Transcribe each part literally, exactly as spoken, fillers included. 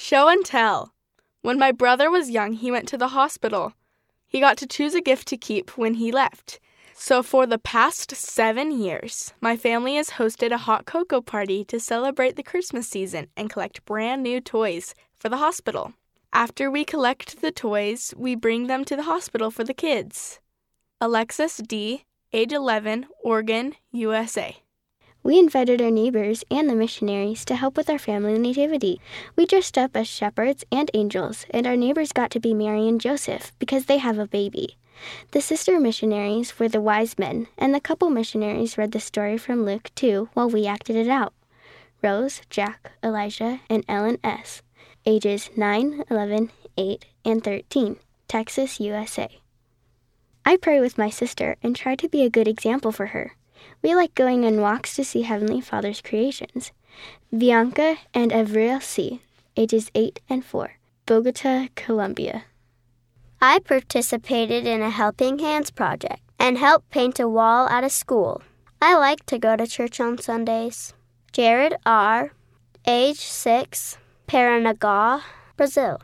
Show and tell. When my brother was young, he went to the hospital. He got to choose a gift to keep when he left. So for the past seven years, my family has hosted a hot cocoa party to celebrate the Christmas season and collect brand new toys for the hospital. After we collect the toys, we bring them to the hospital for the kids. Alexis D., age eleven, Oregon, U S A. We invited our neighbors and the missionaries to help with our family nativity. We dressed up as shepherds and angels, and our neighbors got to be Mary and Joseph because they have a baby. The sister missionaries were the wise men, and the couple missionaries read the story from Luke two while we acted it out. Rose, Jack, Elijah, and Ellen S., ages nine, eleven, eight, and thirteen, Texas, U S A. I pray with my sister and try to be a good example for her. We like going on walks to see Heavenly Father's creations. Bianca and Avril C., ages eight and four, Bogota, Colombia. I participated in a Helping Hands project and helped paint a wall at a school. I like to go to church on Sundays. Jared R., age six, Paranagua, Brazil.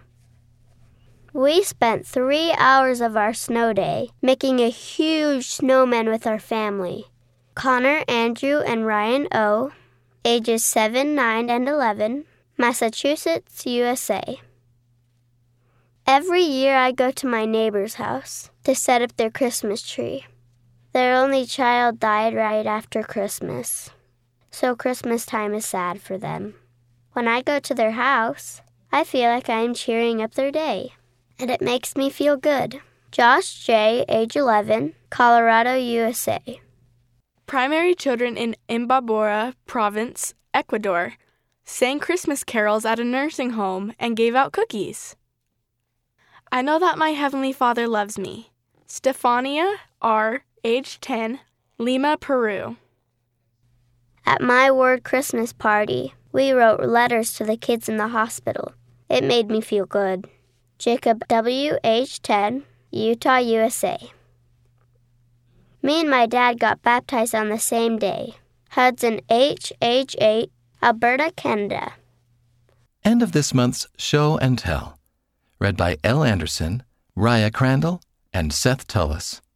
We spent three hours of our snow day making a huge snowman with our family. Connor, Andrew, and Ryan O., ages seven, nine, and eleven, Massachusetts, U S A. Every year I go to my neighbor's house to set up their Christmas tree. Their only child died right after Christmas, so Christmas time is sad for them. When I go to their house, I feel like I am cheering up their day, and it makes me feel good. Josh J., age eleven, Colorado, U S A. Primary children in Imbabura Province, Ecuador, sang Christmas carols at a nursing home and gave out cookies. I know that my Heavenly Father loves me. Stefania R., age ten, Lima, Peru. At my ward Christmas party, we wrote letters to the kids in the hospital. It made me feel good. Jacob W., age ten, Utah, U S A. Me and my dad got baptized on the same day. Hudson H., age eight, Alberta, Canada. End of this month's Show and Tell. Read by Elle Anderson, Raya Crandall, and Seth Tullis.